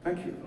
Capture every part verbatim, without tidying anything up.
Thank you.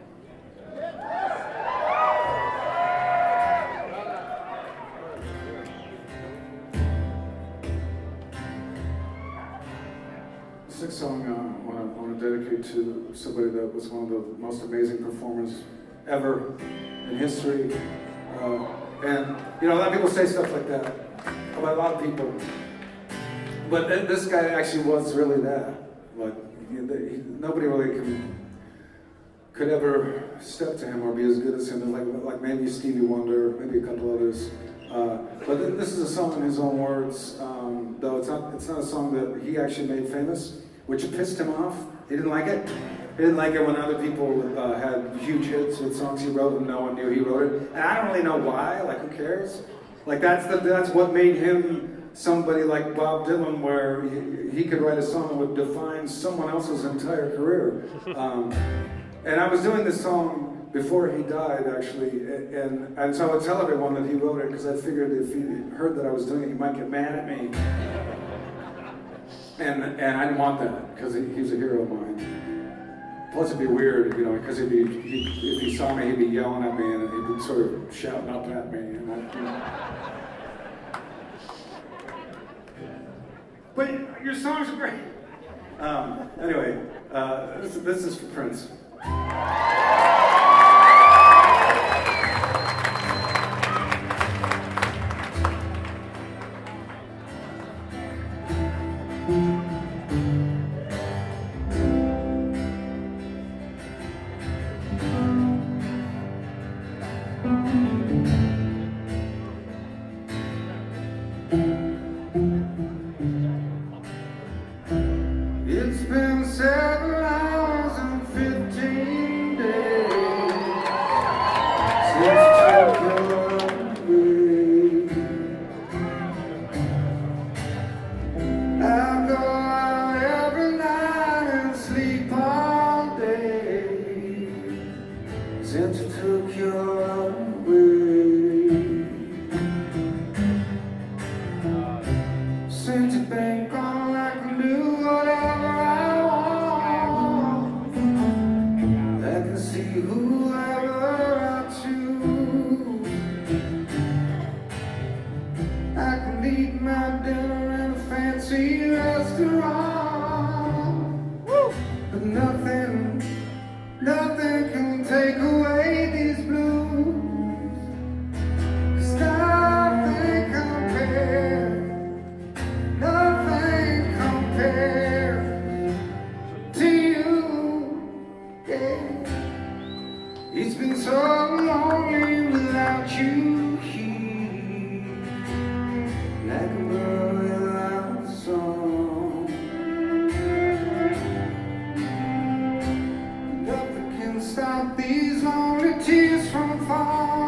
This next song uh, I want to, I want to dedicate to somebody that was one of the most amazing performers ever in history. Uh, and, you know, a lot of people say stuff like that about a lot of people. But th this guy actually was really that. Like, he, he, nobody really can, could ever step to him or be as good as him. Like, like maybe Stevie Wonder, maybe a couple others. Uh, but th this is a song in his own words, um, though it's not, it's not a song that he actually made famous, which pissed him off. He didn't like it. He didn't like it when other people uh, had huge hits with songs he wrote and no one knew he wrote it. And I don't really know why, like who cares? Like that's, the, that's what made him somebody like Bob Dylan, where he, he could write a song that would define someone else's entire career. Um, and I was doing this song before he died, actually, and, and so I would tell everyone that he wrote it, because I figured if he heard that I was doing it, he might get mad at me. And, and I didn't want that, because he, he's a hero of mine. Plus it'd be weird, you know, because he'd be, he'd, if he saw me, he'd be yelling at me, and he'd be sort of shouting up at me. And I, you know. But your songs are great. Um, anyway, uh, this, this is for Prince. It's been seven hours and fifteen days since you took away. I go out every night and sleep all day since you took your love away. Since you've been gone, I can do whatever I want. I can see whoever I choose. I can eat my dinner in a fancy restaurant. But nothing, nothing can take away these blues. 'Cause nothing compares. Nothing compares to you, yeah. It's been so lonely without you here, like a bird without a song. Nothing can stop these lonely tears from falling.